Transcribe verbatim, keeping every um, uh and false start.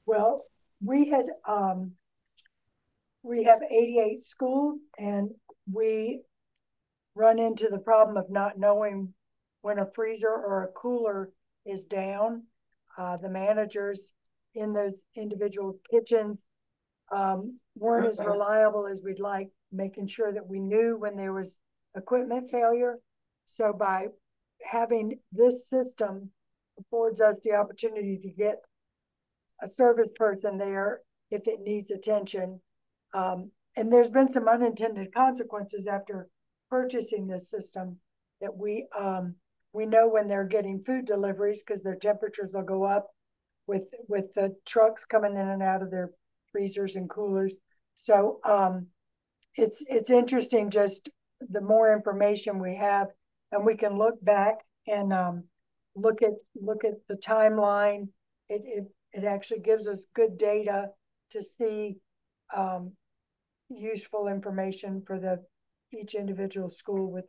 Well, we had um, we have eighty-eight schools, and we run into the problem of not knowing when a freezer or a cooler is down. Uh, the managers in those individual kitchens um, weren't as reliable as we'd like, making sure that we knew when there was equipment failure. So by having this system affords us the opportunity to get a service person there if it needs attention. Um, and there's been some unintended consequences after purchasing this system that we um, we know when they're getting food deliveries because their temperatures will go up with with the trucks coming in and out of their freezers and coolers. So um, it's it's interesting just the more information we have, and we can look back and um, look at look at the timeline. It it it actually gives us good data to see um, useful information for the each individual school with